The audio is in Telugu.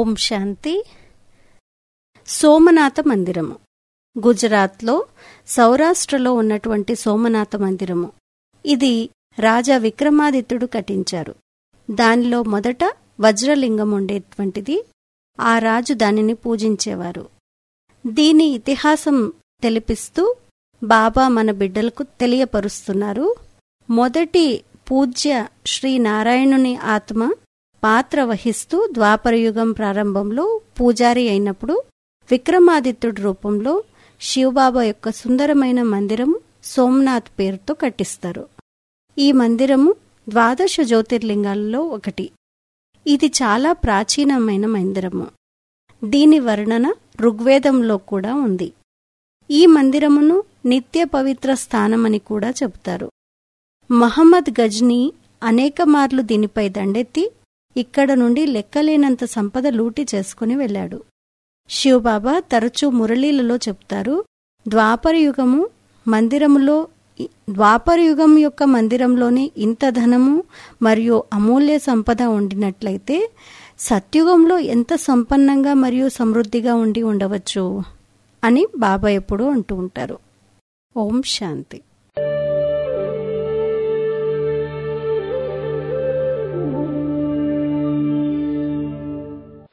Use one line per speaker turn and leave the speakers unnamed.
ఓం శాంతి. సోమనాథ మందిరము గుజరాత్లో సౌరాష్ట్రలో ఉన్నటువంటి సోమనాథ మందిరము. ఇది రాజా విక్రమాదిత్యుడు కట్టించారు. దానిలో మొదట వజ్రలింగం ఉండేటువంటిది. ఆ రాజు దానిని పూజించేవారు. దీని ఇతిహాసం తెలిపిస్తూ బాబా మన బిడ్డలకు తెలియపరుస్తున్నారు. మొదటి పూజ్య శ్రీనారాయణుని ఆత్మ పాత్ర వహిస్తూ ద్వాపరయుగం ప్రారంభంలో పూజారి అయినప్పుడు విక్రమాదిత్యుడి రూపంలో శివబాబా యొక్క సుందరమైన మందిరము సోమనాథ్ పేరుతో కట్టిస్తారు. ఈ మందిరము 12 జ్యోతిర్లింగాలలో ఒకటి. ఇది చాలా ప్రాచీనమైన మందిరము. దీని వర్ణన ఋగ్వేదంలో కూడా ఉంది. ఈ మందిరమును నిత్య పవిత్ర స్థానమని కూడా చెబుతారు. మహమ్మద్ గజ్నీ అనేక మార్లు దీనిపై దండెత్తి ఇక్కడ నుండి లెక్కలేనంత సంపద లూటి చేసుకుని వెళ్లాడు. శివబాబా తరచూ మురళీలలో చెప్తారు, ద్వాపరయుగం యొక్క మందిరంలోని ఇంత ధనము మరియు అమూల్య సంపద ఉండినట్లయితే సత్యుగంలో ఎంత సంపన్నంగా మరియు సమృద్ధిగా ఉండవచ్చు అని బాబా ఎప్పుడూ అంటూ ఉంటారు. ఓం శాంతి.